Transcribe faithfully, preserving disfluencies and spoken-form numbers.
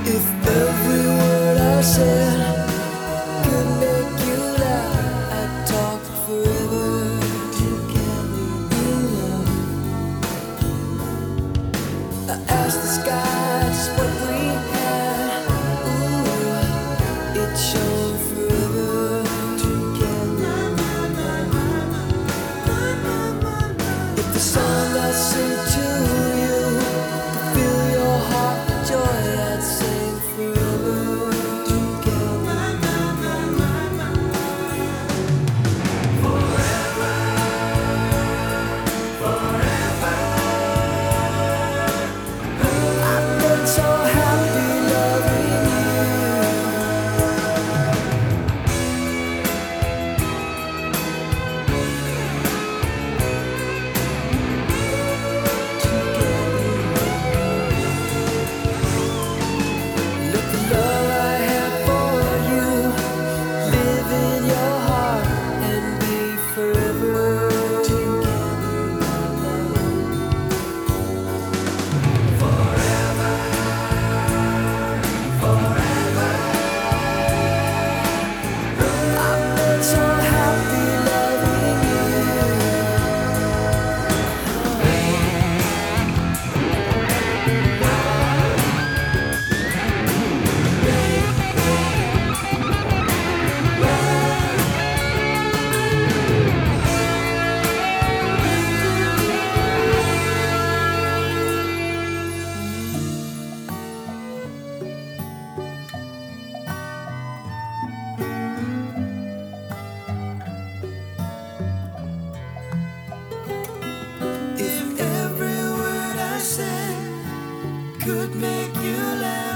If every word I said could make you laugh, I'd talk forever together in love. I asked the sky just what we had. Ooh, it shone forever together. If the song I sing to you could fill your heart with joy, I'd sing forever together. I've been so happy loving Let the love I have for you live in your heart and be forever together. Forever, forever. I've been so happy loving you. If every word I said could make you laugh,